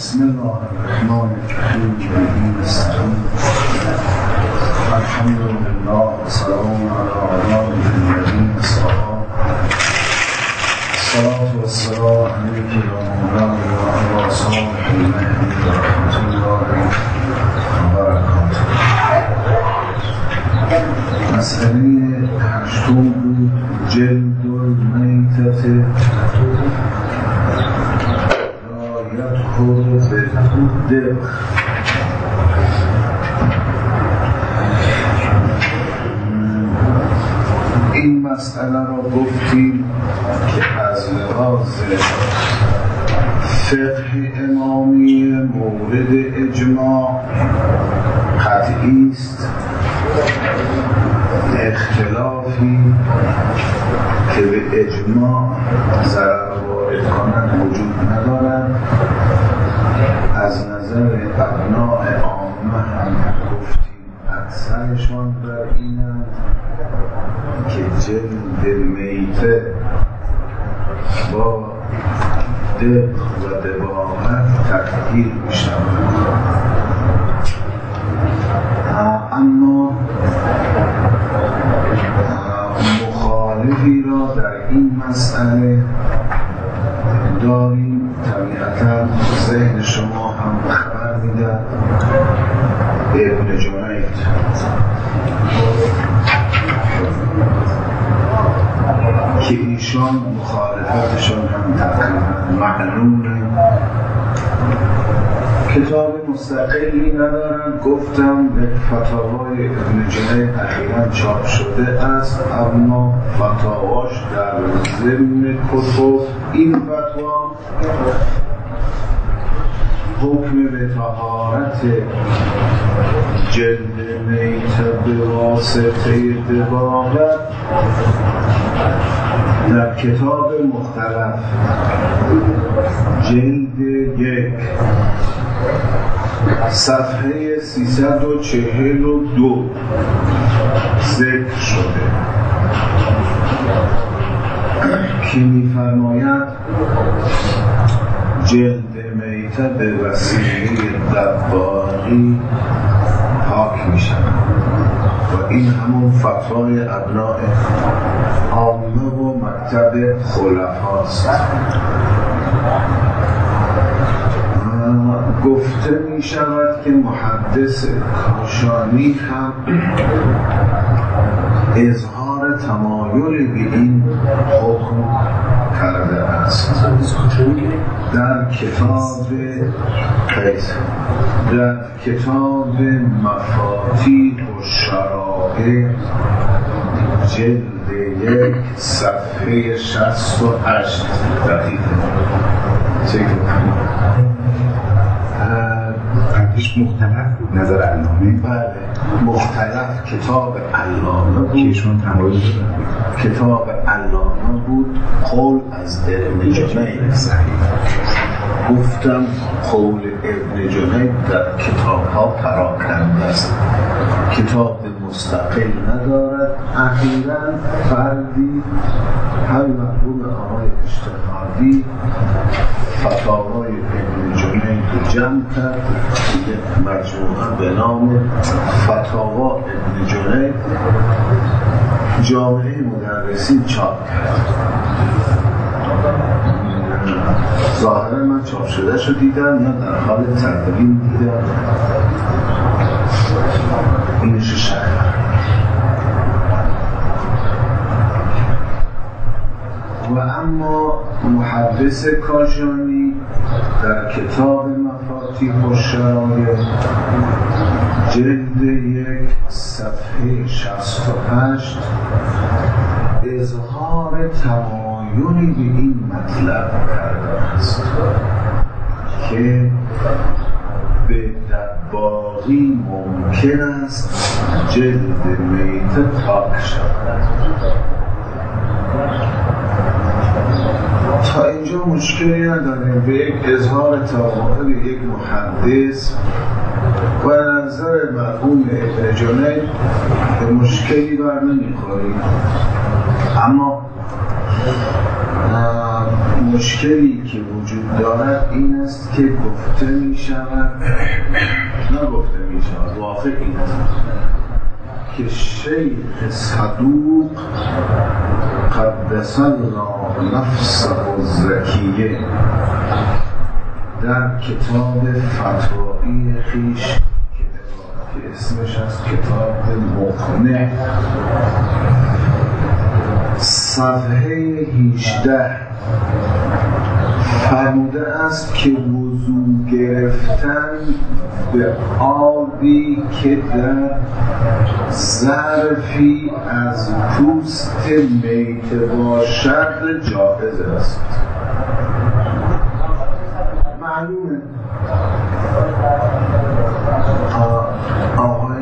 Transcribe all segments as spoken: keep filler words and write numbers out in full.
بسم الله الرحمن الرحیم الحمد لله والسلام على عباده الذین اصطفى الصلاة والسلام علیک یا مولانا و علی صالح المهدی رحمة الله وبرکاته. مسئله هشتم بود جلد المیتة خود به دق. این مسئله را گفتیم که از لحاظ فقه امامی مورد اجماع قطعی است، اختلافی که به اجماع ضرر وارد کنند وجود ندارد. از نظر ابناء عامه هم گفتیم اکثرشان بر اینند که جلد میته با دق و دباغت تطهیر می شود. اما مخالفی را در این مسئله داریم. طبیعتا ذهن شما هم خبر میدهد ابن جنید که ایشان مخالفتشان هم تقریبا معلومه، کتاب مستقلی ندارن. گفتم به فتاوای ابن جنید اخیراً چاپ شده است، اما فتاواش در ضمن کتب این فتوا حکم به طهارت جلد میته به واسطه دباغت در کتاب مختلف جلد یک صفحه سیصد و چهل و دو ذکر شده که می‌فرماید جلد میته به وسیله دباغی پاک می‌شود و این همون فتوای ابناء عامه و مکتب خلفاست. گفته می شود که محدث کاشانی هم اظهار تمایل به این حکم کرده است. در کتاب قیس در کتاب مفاتیح و شرائع جلد یک صفحه شصت و هشت دقیقه چه قبلش مختلف بود نظر علامه. بله مختلف کتاب علامه بود، ایشون تمایل دادن کتاب علامه بود. قول از ابن جنید صحیح. گفتم قول ابن جنید در کتاب ها پراکنده است، کتاب مستقل ندارد. اخیراً فردی هم مرحوم آقای اشتغالی فتاوای ابن جنید رو جمع کرد، مجموعه به نام فتاوا ابن جنید جامعه مدرسین چاپ کرد. ظاهرا من چاپ شده شو دیدم یا در حال تدوین دیدم، اینشو شکر. و اما محدث کاشانی در کتاب مفاتیح و شرائع جلد یک صفحه شصت و هشت اظهار تمایلی به این مطلب کرده است که به دباغی ممکن است جلد میته پاک شود. تا اینجا مشکلی نداریم. به یک اظهار تمایل یک محدث و نظر مرحوم ابن جنید به مشکلی بر نمیخوریم، اما مشکلی که وجود دارد این است که گفته می شود نه گفته می شود واقع این است که شیخ صدوق قدس الله نفسه الزکیه در کتاب فتاوی خویش که اسمش از کتاب مقنع صفحه هجده فرموده است که وضو گرفتن به آبی که در ظرفی از پوست میته باشد جایز است. معلومه آقای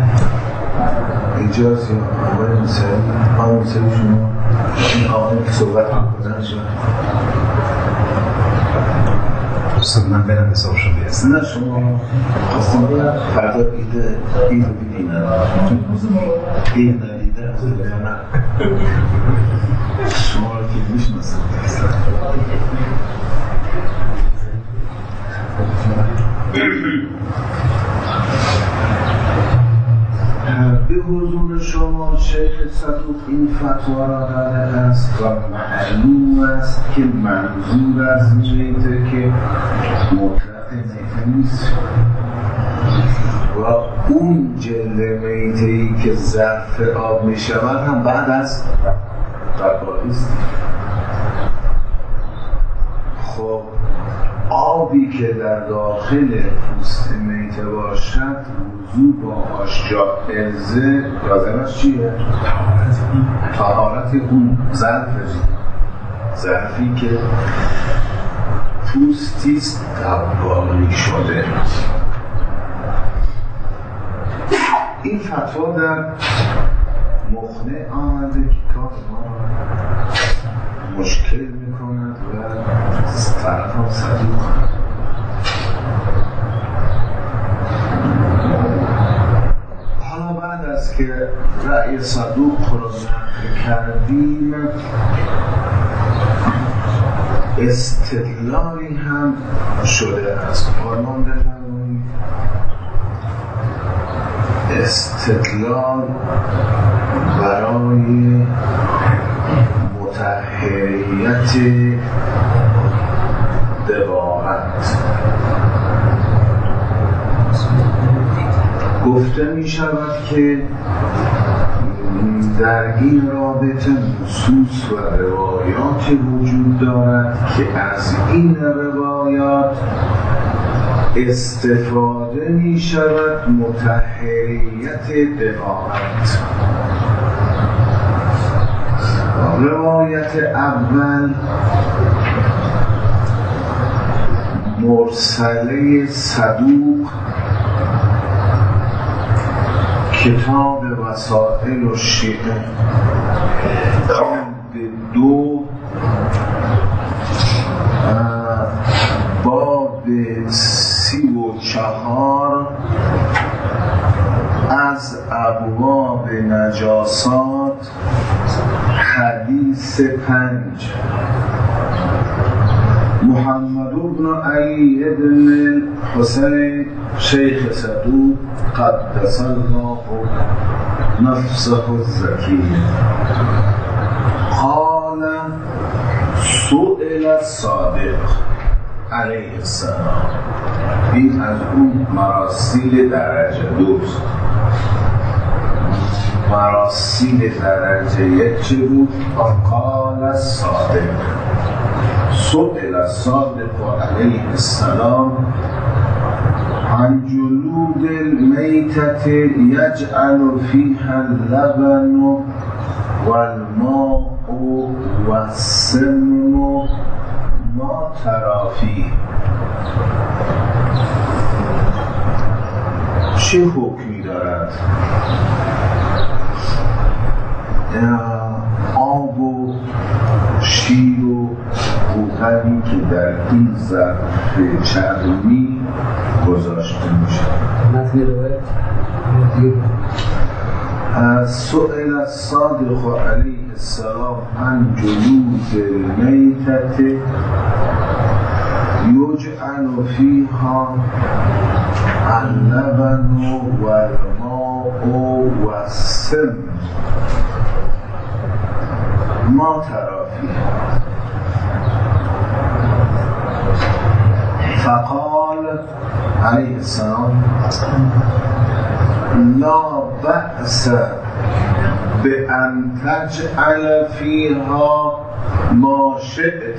اجازه آقای موسوی آقای موسوی شما این آقای که صحبت میکنن شما دوستان من برم حساب شما بیست نه شما خواستم فردا ایده ایده بیدین ایده ندیده از دلخانه شما رو که میشناسم به حضور شما شیخ صدوق این فتوا را داده است و معلوم است که منظور از میته که مطلق میته نیست و اون جلد میته‌ای که ظرف آب می شود هم بعد از قربانی است. خب آبی که در داخل پوست میته باشد وضو باهاش جایزه لازمش چیه؟ طهارت اون ظرفش ظرفی که پوستیست تبالی شده. این فتوا در مقنع آمده که کار ما مشکل میکند و طرف هم صدوق کند. حالا بعد از که رأی صدوق رو نقل کردیم استدلالی هم شده است. فرمان بفرمایید استدلال برای مطهریت دقاقت گفته می شود که در این رابطه نصوص و روایات وجود دارد که از این روایات استفاده می شود مطهریت دقاقت. روایت اول مرسله صدوق کتاب وسائل الشیعه جلد دو باب سی و چهار از ابواب نجاسات حدیث پنج محمد بن علی بن حسین شیخ صدوق قدس الله نفسه الزکیه قال سئل الصادق علیه السلام. این از اون مراسیل درجه دوست. مراسیل درجه یک چه بود؟ قال الصادق سئل الصادق علیه السلام عن جلود المیتة یجعل فیها اللبن والماء والسمن ما ترى فیه. چه حکمی دارد آب و شیر و قوطنی که در این ظرف چرمی گذاشته میشه؟ سئل الصادق علیه السلام عن جلود المیتة یجعل فیها اللبن والماء والسم ما ترى فیها فقال علیه السلام لا بأس بأن تجعل فيها ما شئت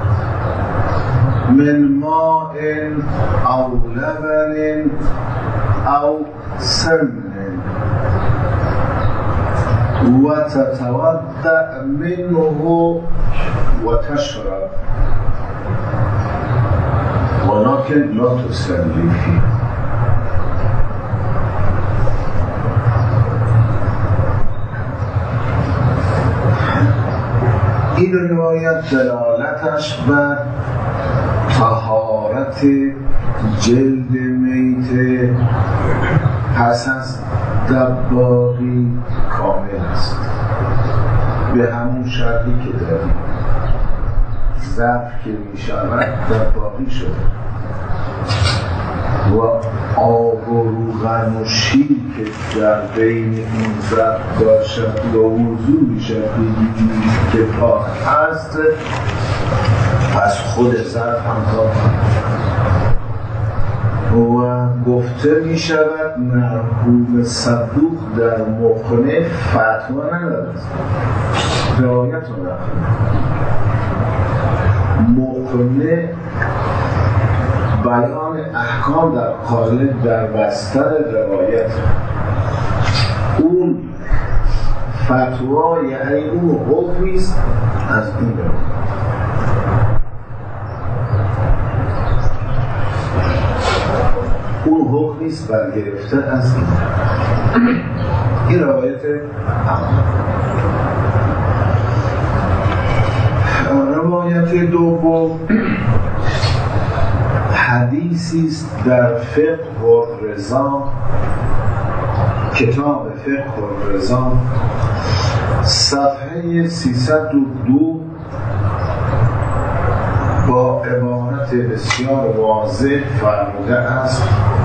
من ماء أو لبن أو سمن وتتودع منه وتشرب ولكن لا تسلي فيه. این روایت دلالتش بر طهارت جلد میته پس از دباغی کامل است، به همون شرطی که داریم ظرف که می شود دباغی شده و آب و روغن و شیر که در بین اون ظرف باشد یا موضوع می شود که پاک هست، پس خود ظرف هم پاک و گفته می شود مرحوم صدوق در مقنع فتوا ندارد، روایت رو نخواهد مقنع بیان احکام در قالب در بستر روایت، اون فتوا یعنی اون حکمی است از این روایت. اون حکمی است برگرفته از این این روایت روایت دوم حدیثی است در فقه الرضا، کتاب فقه الرضا صفحه سیصد و دو با عبارت بسیار واضح فرموده است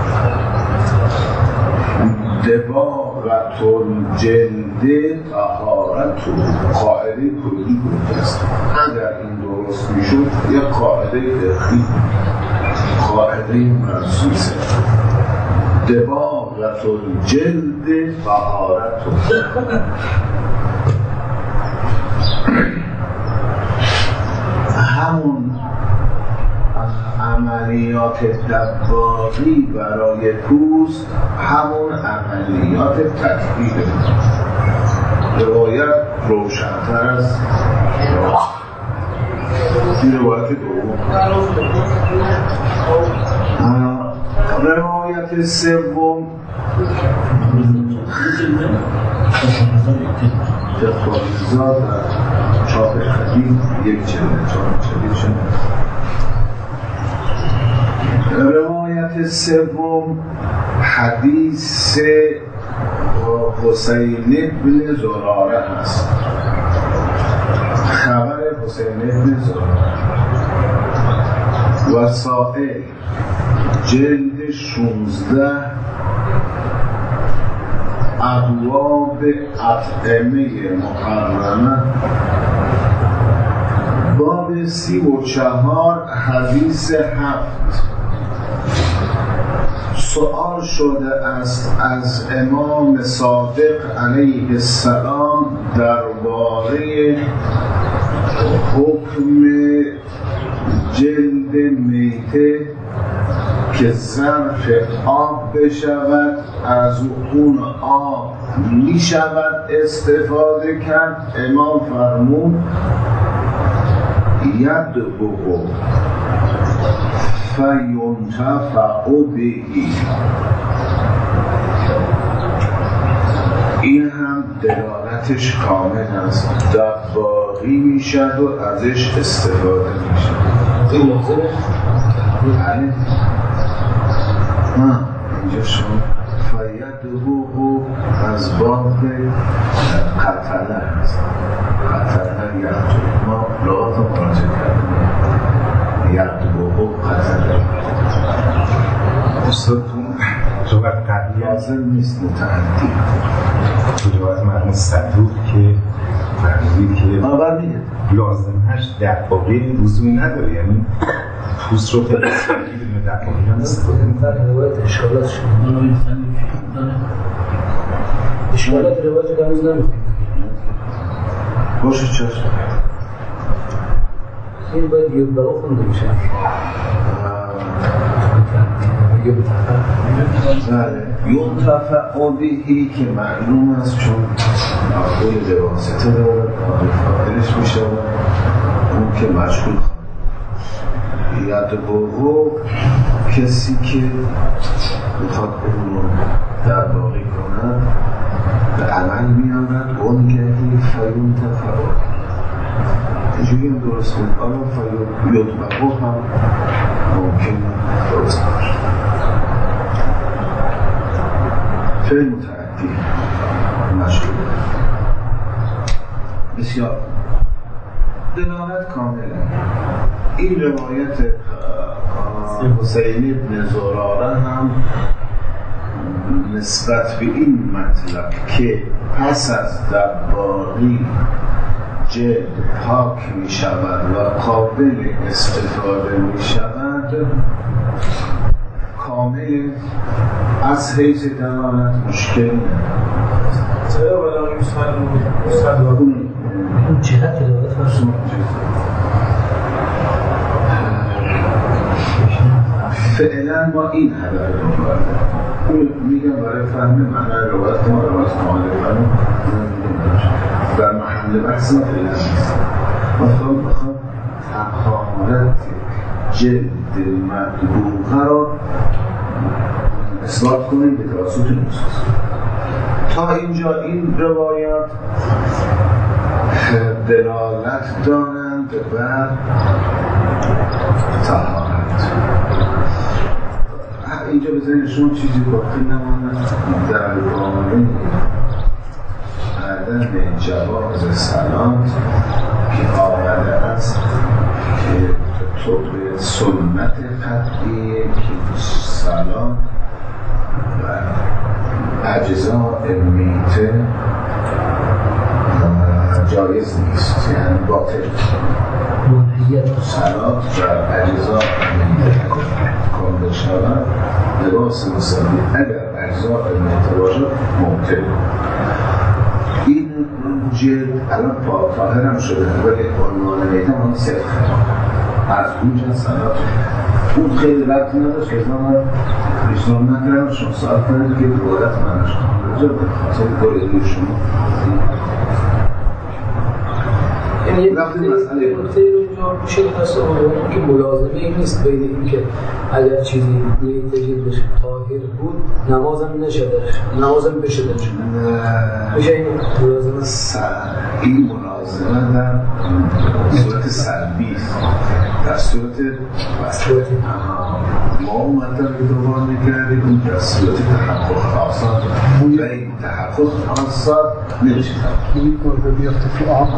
دباغت الجلد طهارت، قاعده کلی بوده است. اگر این درست میشد یک قاعده فقهی قاعده مرسوسه دباغت الجلد طهارت. همون عملیات دباغی برای پوست همون عملیات تطهیره. روایت روشن‌تر است. این روایت دوم. روایت سوم فقه‌الرضا در چاپ قدیم یک جلد چاپ جدید شده. روایت سوم حدیث حسین بن زراره است. خبر حسین بن زراره وسائل جلد شانزده ابواب اطعمه محرمه باب سی و چهار حدیث هفت. سؤال شده است از امام صادق علیه السلام درباره حکم جلد میته که ظرف آب بشود از اون آب می شود استفاده کرد. امام فرمود ید بگو فینتفع بهی. این هم دلالتش کامل است، دباغی می شد و ازش استفاده می شد. این لازمه؟ بله نه اینجا شما فید یدعو از باب قتله هست. قتله یدعو، ما لغات مراجع کردیم یدعو قتله. استادتون لغت قبلی لازم نیست متعدی. تو لغت مرموز صدوق که فرمودید که آور میگه لازمهش در واقع لزومی نداره، یعنی پوست رو خیلی سنگی بدون در واقع هم استفاده در روایت اشکالات شد اشکالات روایت رو هنوز نمیخواد باشه چشم. این باید یود بقا خونده میشه بله یونتفع بهی که معلوم است چون معقول به واسطه داره فاعلش میشه اون که مشغول یدعو کسی که میخواد اون رو در باقی کند به عمل میارد اون گهی فیونتفع اینجوری هم درست بود. آیا یدعو هم ممکن درست باشه فعل متعدی مشغول بسیار دلالت کامله. این روایت حسین ابن زراره هم نسبت به این مطلب که پس از دباغی جلد پاک می شود و قابل استفاده می شود کامل از حیث دلالت مشکل ندارد. چرا ولی مستدلات اون جهت دلالت فرسون فعلا ما این هدر رو باید میگم برای فهم معنی روایت ما روایت مالکان در محل بحث ما فعلا نیست. بخوام بخوام تقاملت جلد مدبوغه را اثبات کنیم به توسط نصوص. تا اینجا این روایات دلالت دارند بر طهارت. اینجا بذارید شما چیزی باقی نماند در باره عدم جواز صلات که آمده است که طبق سنت قطعی که صلات و اجزاء میته جایز نیست، یعنی باطل. صلات و اجزاء میته کنده شود لباس مساوی اگر اجزاء میته باشد ممکن. این جلد الان پاک طاهر هم شده ولی عنوان میته ما صدق از اونجا صلات اون خیلی ربطی نداشت که من اسلام نکردم شما ساعت کنید که روایت منش کنید به خاطر گل شما یعنی یک نقطه اینجا میشه دست آقایون که ملازمه این نیست بین این که اگر چیزی نیتجید بشه طاهر بود نمازم نشده نمازم بشده میشه این ملازمه این ملازمه در صورت سلبی است. در صورت ما اومدن رو دوبار میکردیم اون در صورت تحقق آسان و این تحقق آسان نمیشه این گربه بیافته تو آب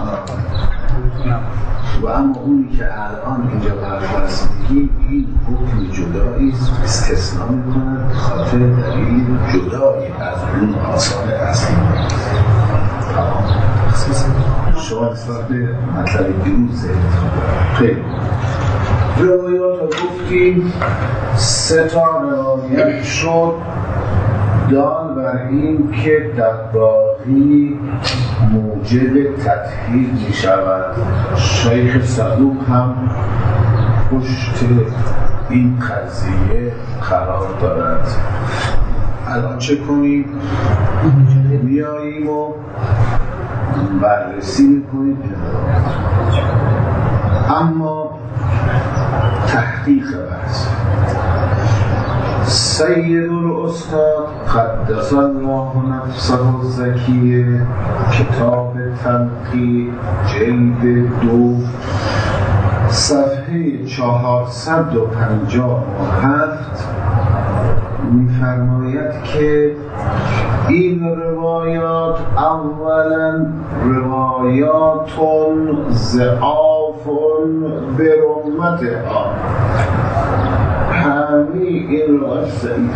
و اما اونی که الان اینجا برفرست میگیم این حکم جدایی استثنا میکنند خاطر دلیل جدایی از اون آثار اصلی. شما نسبت به مطلب دیروز خیلی روایات رو گفتیم سه تا روایت شد دال بر این که دباغی موجب تطهیر می شود. شیخ صدوق هم پشت این قضیه قرار دارد. الان چه کنیم؟ میاییم و بررسی میکنیم اما تحقیق بحث سید الاستاد قدس الله نفسه الزکیه کتاب تنقیح جلد دو صفحه چهارصد و پنجاه و هفت می‌فرماید که این روایات اولا روایاتون ضعافون برمتها، همه این روایات ضعیف،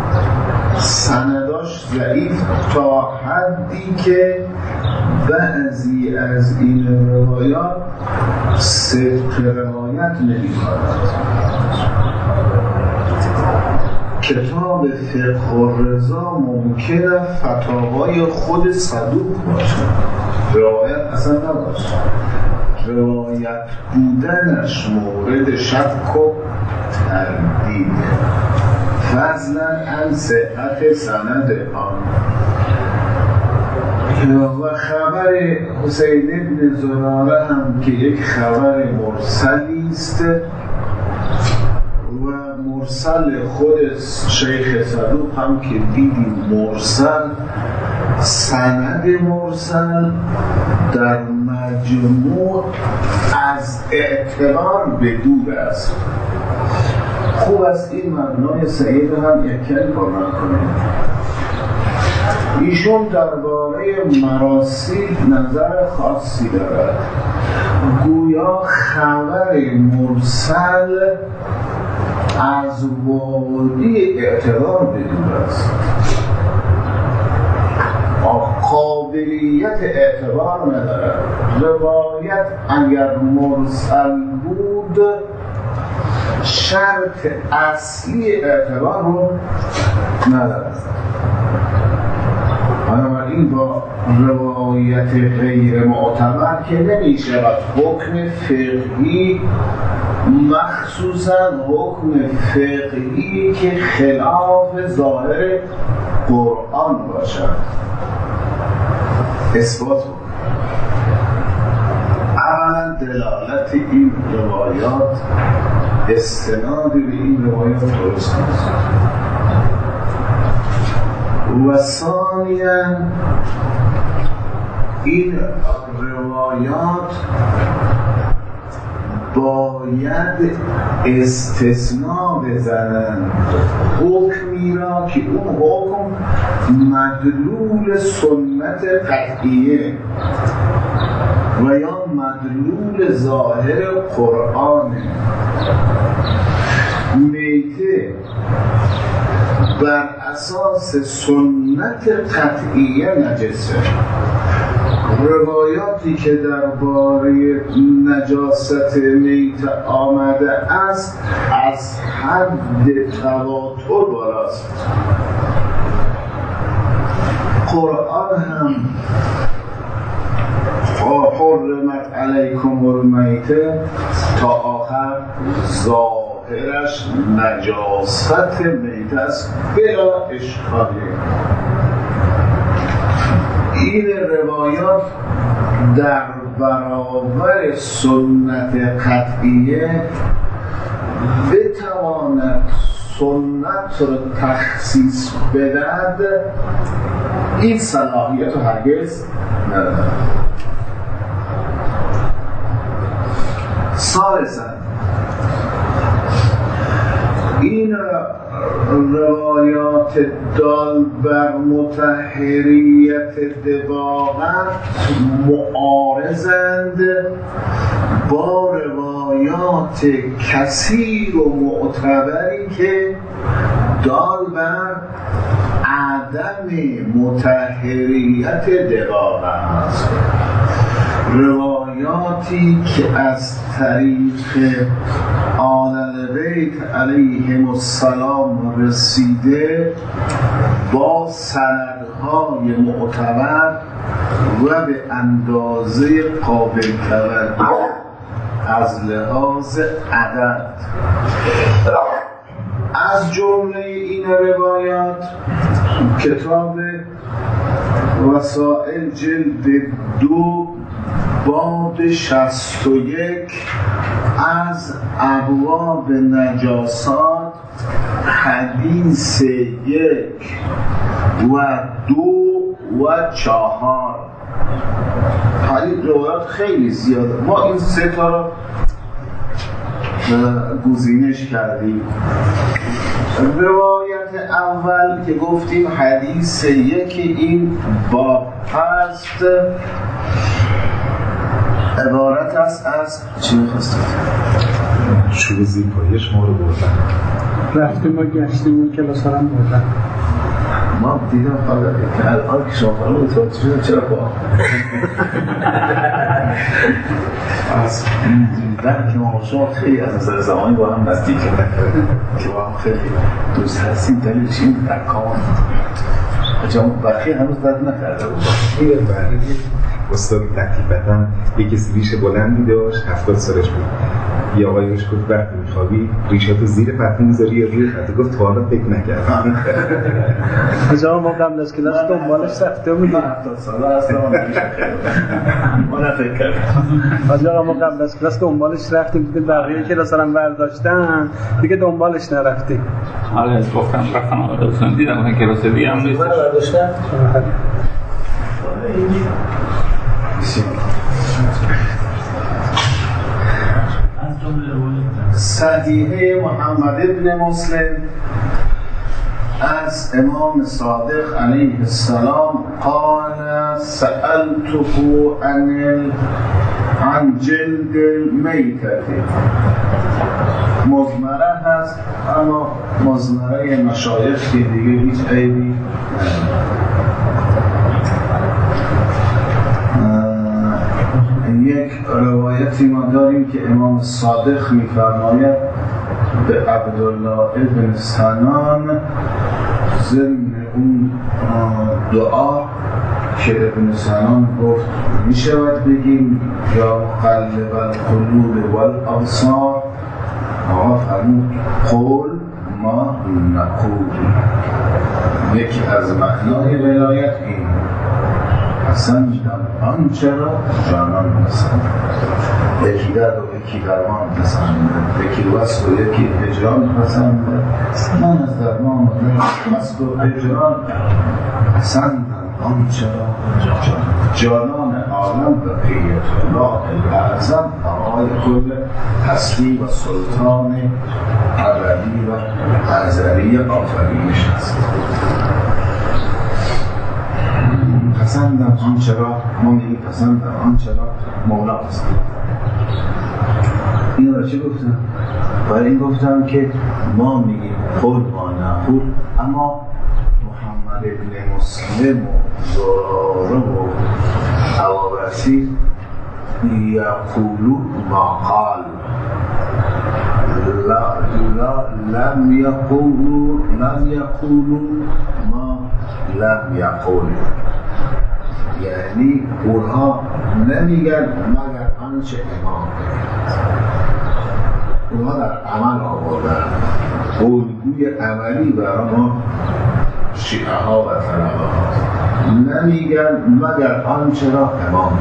سنداش ضعیف تا حدی که بعضی از این روایات صدق روایت نمی کند. کتاب فقه الرضا ممکنه فتاوای خود صدوق باشه، روایت اصلا نباشه، روایت بودنش مورد شک و تردید، فضلا عن صحت سند آن. و خبر حسین ابن زراره هم که یک خبر مرسلی است و مرسل خود شیخ صدوق هم که دیدیم مرسل، سند مرسل در مجموع از اعتبار به دور است. خوب است این مبنای سعید هم یکل کامل کنیم. ایشون درباره مراسیل نظر خاصی دارد، گویا خبر مرسل از وادی اعتبار به دور است، قابلیت اعتبار ندارد. روایت اگر مرسل بود شرط اصلی اعتبار رو ندارد. بنابراین با روایت غیر معتبر که نمی شود حکم فقهی، مخصوصا حکم فقهی که خلاف ظاهر قرآن باشد، اثبات بود. اولا دلالت این روایات، استناد به این روایات درست نیست. و ثانیا این روایات باید استثناء بزنند حکمی را که اون حکم مدلول سنت قطعیه و یا مدلول ظاهر قرآنه. میته بر اساس سنت قطعیه نجسه. روایاتی که درباره نجاست میت آمده است از حد تواتر بالاست. قرآن هم حرمت علیکم المیته تا آخر ظاهرش نجاست میت است بلا اشکالی. این روایات در برابر سنت قطعیه بتواند سنت رو تخصیص بدهد، این صلاحیت رو هرگز ندارد. ثالثاً این روایات دال بر مطهریت دواغت معارضند با روایات کثیر و معتبری که دال بر عدم مطهریت دواغت است. روایاتی که از طریق آل بیت علیهم السلام رسیده با سندهای معتبر و به اندازه قابل توجه از لحاظ عدد. از جمله این روایات کتاب وسائل جلد دو باب شصت و یک از ابواب نجاسات حدیث یک و دو و چهار. حدیث روایات خیلی زیاده، ما این سه تا رو گزینش کردیم. روایت اول که گفتیم حدیث یکی این باب هست عبارت است از چی می‌خواستید؟ شروع زیرپایش ما رو بردن رفتیم ما گشتیم اون کلاس هم بردن ما دیدم خواهد که الان که شما فرمون اتفاقی شدیم چرا با از دیدن که ما شما خیلی از نظر زمانی با هم نزدیک که با هم خیلی دوست هستیم دلیلش این اکام جامعه بقیه هنوز درد نکرده بود این برای استاد لطیفتاً یک کسی ریش بلندی داشت هفتاد سالش بود یه آقایی روش گفت وقتی میخوابی ریشاتو زیر پتو میذاری یا روی پتو گفت تا حالا فکر نکردم از آقا ما قبل از کلاس دنبالش رفته بودیم هفتاد ساله هستم ما نفکر کردم از آقا ما قبل از کلاس دنبالش رفتیم دیدیم بقیه کلاس هم برداشتن دیگه دنبالش نرفتیم حالا از گفتم رفتم آقا دوستان دیدم اون کلاس دیگه هم نیستش برداشتن صحیحه محمد ابن مسلم از امام صادق علیه السلام قال سألته عن عن جلد المیتة مضمره هست اما مضمره مشایخ که دیگه هیچ عیبی یک روایتی ما داریم که امام صادق می‌فرماید به عبدالله ابن سنان ضمن اون دعا که ابن سنان گفت میشود بگیم یا مقلب القلوب والابصار آقا فرمود قول ما نقول یکی از معنای ولایت این پسندم آنچه را جانان پسند یکی درد و یکی درمان پسند یکی وصل و یکی اجران پسند من از درمان و وصل و اجران پسندم آنچه را جانان عالم بقیت الله الاعظم آقای کل هستی و سلطان ابدی و ازلی آفرینش است پسندم آنچه را ما میگیم پسندم آنچه را مولا پسند این را چه گفتم؟ برای این گفتم که ما میگیم قول ما نقول اما محمد ابن مسلم و زراره و حوابرسی یقولو ما قال لا لا لم یقولو لم یقولو ما لم یقول یعنی اونها نمیگن مگر آنچه امام اونها در عمل آوردن الگوی عملی برای ما شیعه ها و طلبه ها نمیگن مگر آنچه را امام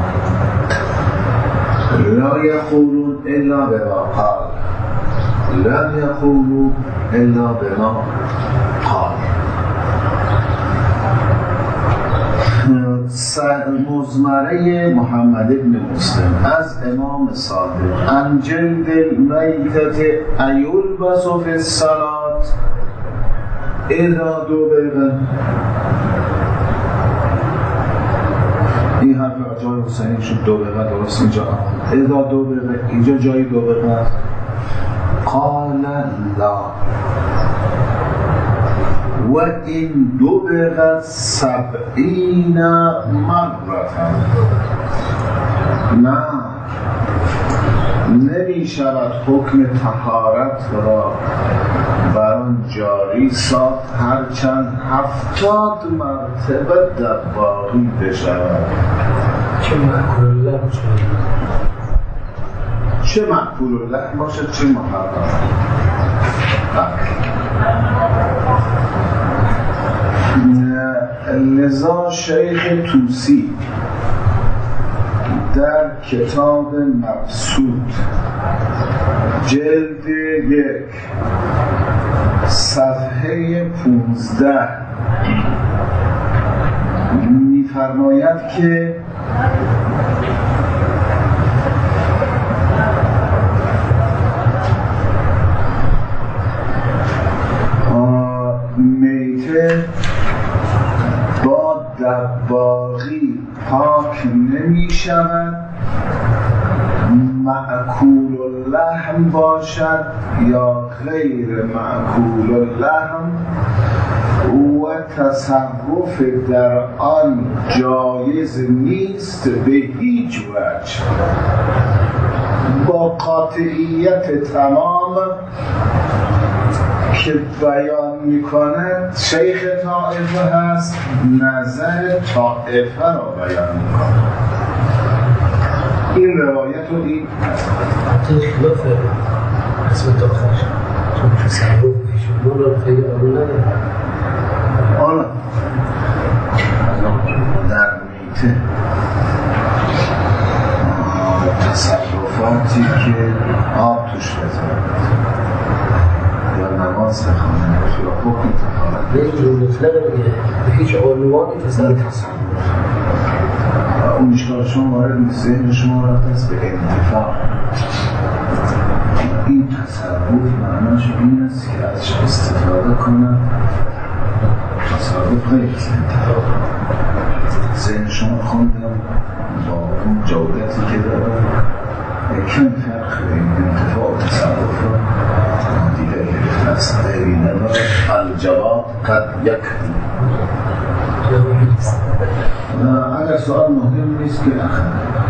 لا یقولون الا بما قال لم یقولون الا بما قال مزمره محمد ابن مسلم از امام صادق عن جلد المیتة ایلبس فی الصلاة اذا دبغ این حرف جای حسینی شد دبغ درست اینجا اذا دبغ اینجا جای دبغ است قال لا و این دبغ سبعین مرتا نه نمی شود حکم طهارت را بر آن جاری ساخت هرچند هفتاد مرتبه در باقی بشود چه معقول الله چه معقول الله باشد چه محرم لذا شیخ توسی در کتاب مبسوط جلد یک صفحه پونزده می‌فرماید که که با دباغی پاک نمی شود، معکول اللحم باشد یا غیر معکول اللحم و تصرف در آن جایز نیست به هیچ وجه. با قاطعیت تمام که بیان میکند شیخ طائفه هست، نظر طائفه را بیان میکند. این روایت رو این خلاف قسمت آخر چون تصرف ایشون رو خیلی قبول نداره. آن در میته تصرفاتی که آب توش بذارد یا نماز بخوانه یا حکم تفارد یک رو مطلقه میگه به هیچ عنوانی تصرف اون مشکل شما وارد نیست، ذهن شما رفت است به انتفاع. این تصرف معناش این است که ازش استفاده کنن. تصرف غیر از انتفاع. ذهن شما خوندم با اون جودتی که داره کم فرق بین انتفاع و تصرف را دیده گرفته است. غیری نداره الجواب قد یکفی. اگر سؤال مهم نیست که اخر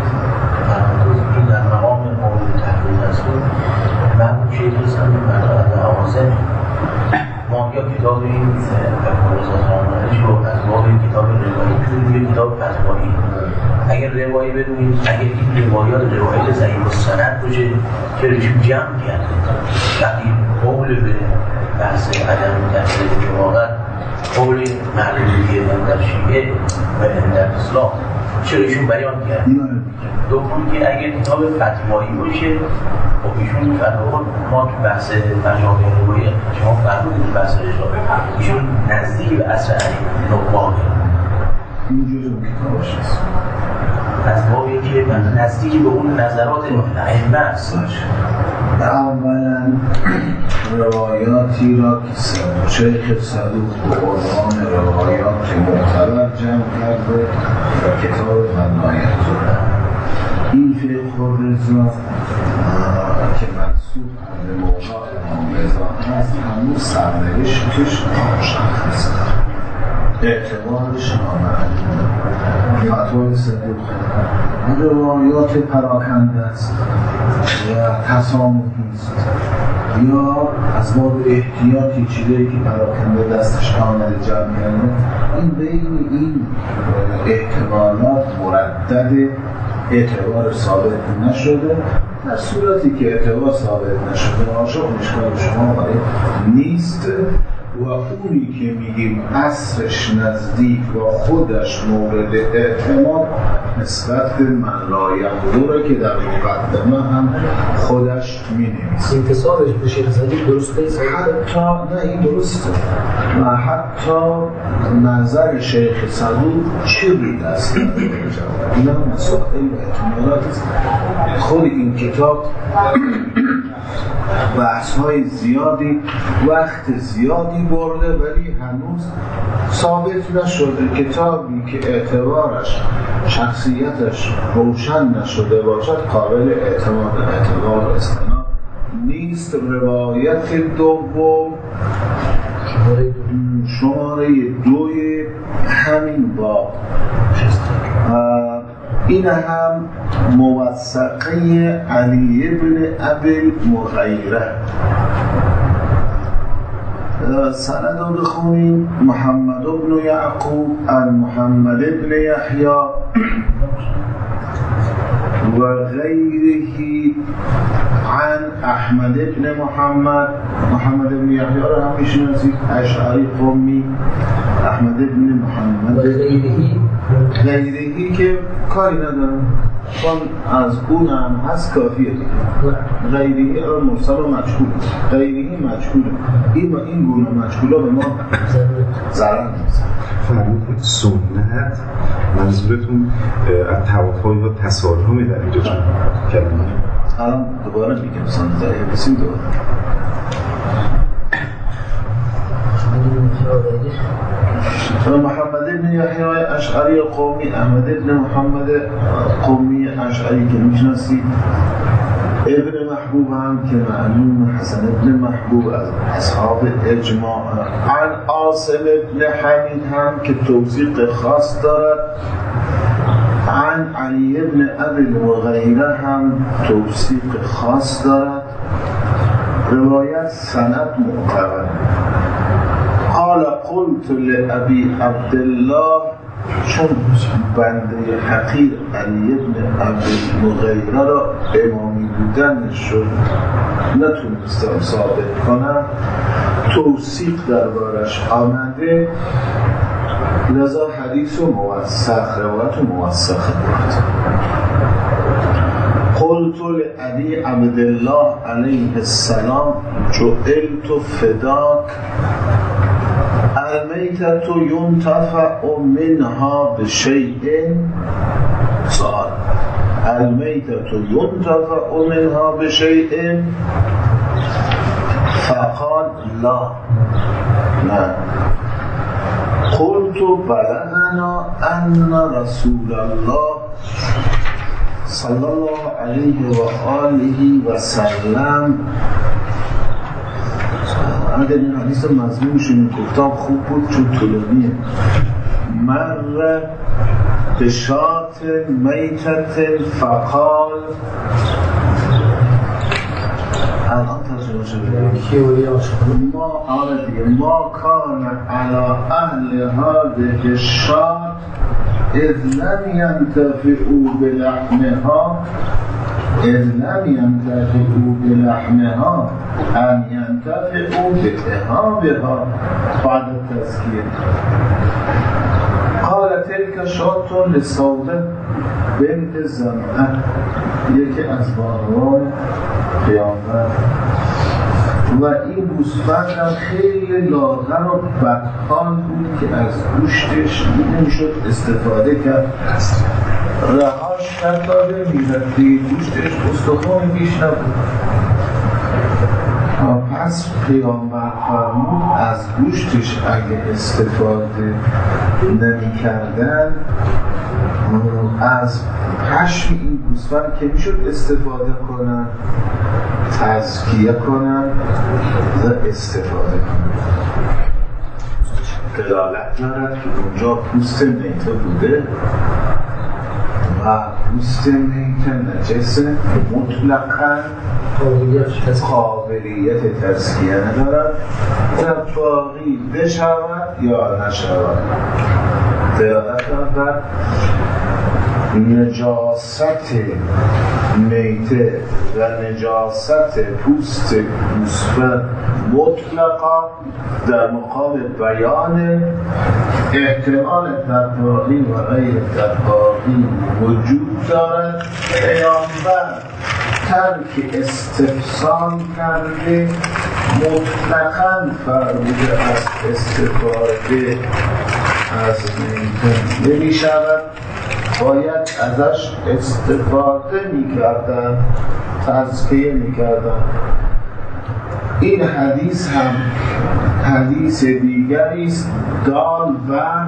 این در مقام مورد تحقیق هست مرمون شیخ هستم مقام آوازه ما یا کتاب این رضا خانمانش رو از باب کتاب روایی کنید یا کتاب فتوایی. اگر روایی بدونید اگر این روایات روایت ضعیف السند باشه که رشون جمع کرده وقتی قول به بحث عدم تحصیل که واقعا قول معلومیه در شیعه و در اسلام چرا ایشون بیان کرد. دوم که اگر کتاب فتوایی باشه خب ایشون فتوا ما تو بحث مجامع روایی شما فرمودید بحث رجاله ایشون نزدیک به عصر علی نوباغه اینجوری اون کتابش هست از بابی که نزدیک به اون نظرات ائمه است. اولا روایاتی را که شیخ صدوق به عنوان روایات معتبر جمع کرده و کتاب منایت این فقه الرضا که منسوب به مولا امام رضا هست هنوز سرنوشتش نامشخص اعتبارش نامعلوم. فتوای صدوق روایات پراکنده است و تسامحی است یا از باب احتیاطی چیزایی که پراکنده دستش آمده جمع کرده. این بین این احتمالات مردد اعتبار ثابت نشده. در صورتی که اعتبار ثابت نشده عاشق مشکل شما وارد نیست و اونی که میگیم عصرش نزدیک و خودش مورد اعتماد نسبت به من لا یقدره که در مقدمه هم خودش مینویسه. انتصابش به شیخ صدوق درسته؟ حتی نه این درسته و حتی نظر شیخ صدوق چی دست این هم مسائل و احتمالات است. خود این کتاب بحث های زیادی وقت زیادی برده ولی هنوز ثابت نشده. کتابی که اعتبارش شخصیتش روشن نشده باشد قابل اعتماد اعتبار استناد نیست. روایت دوم شماره دوی همین باب این هم موثقه علی ابن ابی المغیره. سند رو بخونیم محمد بن یعقوب عن محمد بن یحیی و غیره عن احمد بن محمد. محمد بن یحیی رو هم میشناسید، اشعری قمی. احمد بن محمد غیرهی که کاری ندارم چون از اون هم هست کافیه دیگه. غیرهی رو مرسل و مجهول، غیرهی مجهوله. این و این گونه مجهولا به ما ضرر میزنه. فرمودید سنت منظورتون از توافق یا تصارحی در اینجا چون کلمه الان دوباره میگم سنت بسیم دوباره محمد بن یحیی اشعری قومی، احمد بن محمد قومی اشعری که میشناسید، ابن محبوب هم که معلوم، حسن ابن محبوب از اصحاب اجماع، عن عاصم ابن حمید هم که توثیق خاص دارد، عن علی ابن ابی المغیره هم توثیق خاص دارد، روایت سند معتبر. قال قلت لابی عبدالله، چون بنده حقیر علی ابن ابی المغیره را امامی بودنش شد نتونستم ثابت کنم، توثیق دربارش آمده، لذا حدیث و موثق، روایت و موثق بود. قلت لعلی عبدالله علیه السلام جعلت فداک المیتة ینتفع منها بشیء، سؤال، المیتة ینتفع منها بشیء؟ فقال لا، نه. قلت بلغنا ان رسول الله صلی الله علیه و آله و سلم، اگر این حدیث مضمونش این گفتم خوب بود چون طولانیه، مر بشات میتت فقال، الان ترجمه شده ما آره دیگه، ما کان علی اهل هذه الشات اذ لم ینتفعوا بلحمها، اذ لم ینتفعوا بلحمها ان ینتفعوا بإهابها بعد التزکیه. قال تلك شات لسوده بنت زمعه، یکی از بانوان قیامت، و این گوسفند هم خیلی لاغر و بدحال بود که از گوشتش نمیشد استفاده کرد، رهاش نکرده میرفتی، گوشتش استخوان بیش نبود. پس پیامبر فرمود از گوشتش اگه استفاده نمی کردن، از پشم این گوسفند که میشد استفاده کنن، تزکیه کنن و استفاده کنن. دلالت دارد که اونجا پوست میته بوده و پوست میته نجسه، مطلقاً قابلیت تزکیه ندارد، باقی بشود یا نشود. دلالت دارد نجاست میته و نجاست پوست گوسفند مطلقا در مقام بیان احتمال تطبیقی و غیر تطبیقی وجود دارد. پیامبر ترک استفسار کرده، مطلقاً فرموده از استفاده از میته نمی شود، باید ازش استفاده می کردن، تزکیه می کردن. این حدیث هم حدیث دیگری است دال بر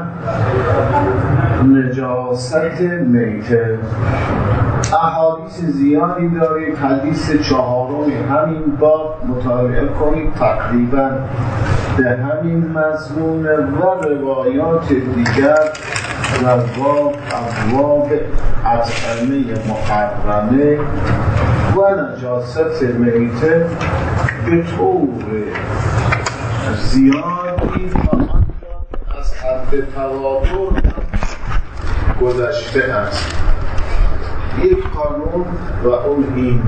نجاست میته. احادیث زیادی دارید، حدیث چهارم همین باب مطالعه کنید، تقریبا به همین مضمون و روایات دیگر در باب ابواب اطعمه محرمه و نجاست میته به طور زیادی از حد تواتر گذشته است. یک قانون و اون این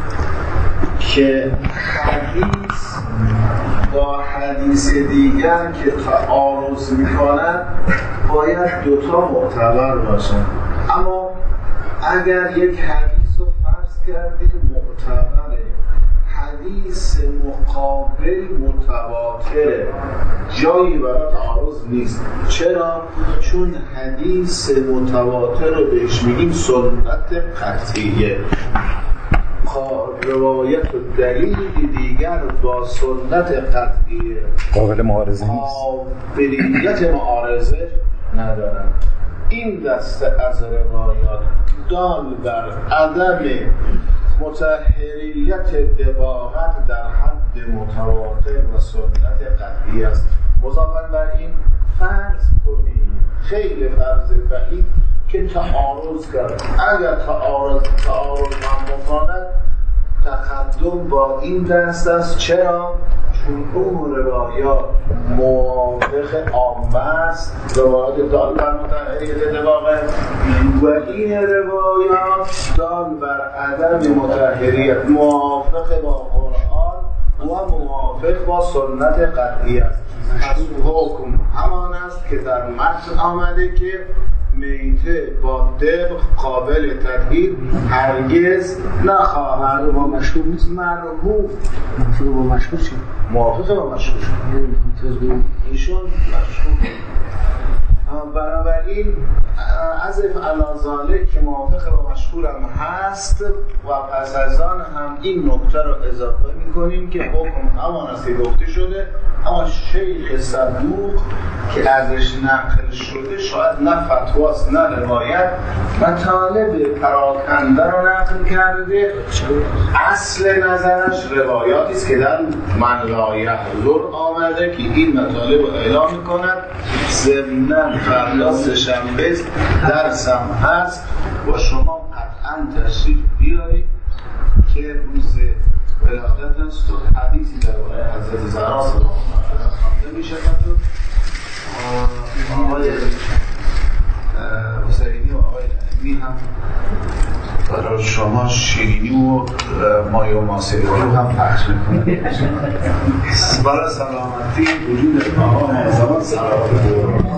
که حدیث با حدیث دیگر که تعارض میکنن باید دوتا معتبر باشن، اما اگر یک حدیث رو فرض کردیم معتبره، حدیث مقابل متواتره، جایی برای تعارض نیست. چرا؟ چون حدیث متواتر رو بهش میگیم سنت قطعیه. روایت و دلیلی دیگر با سنت قطعی قابل معارضه نیست، قابلیت معارضه ندارن. این دسته از روایات دال بر عدم مطهریت دباغت در حد متواتر و سنت قطعی است. مضافاً بر این فرض کنیم، خیلی فرض بعید که تعارض کرد. اگر تعارض تعارض هم بکند تقدم با این دست است. چرا؟ چون اون روایات موافق عامه است، روایات دال بر مطهریت دباغت، و این روایات دال بر عدم مطهریت، موافق با قرآن و موافق با سنت قطعی است. پس حکم همان است که در متن آمده که میته با دبغ قابل تطهیر هرگز نخواهد. با مشهور نیست، مرحوم موافق با مشهور چی؟ موافق با مشهور ایشون مشهور. بنابراین از علازاله که موافق با مشهورم هست و پس از آن هم این نکته رو اضافه میکنیم که حکم همان است که گفته شده، اما شیخ صدوق که ازش نقل شده شاید نه فتواست نه روایت، مطالب پراکنده رو نقل کرده. اصل نظرش روایاتی است که در من لا یحضر آمده که این مطالب رو اعلام میکند. ضمناً فردا سه‌شنبه درسم هست و شما قطعاً تشریف بیارید که روز ولادت است و حدیثی درباره حضرت زهرا سلام الله علیها خوانده می‌شود و آقای حسینی و آقای نعیمی هم برای شما شیرینی و مایه و ماسیری رو هم پخش میکنند. برای سلامتی وجود آقا معظم سلامت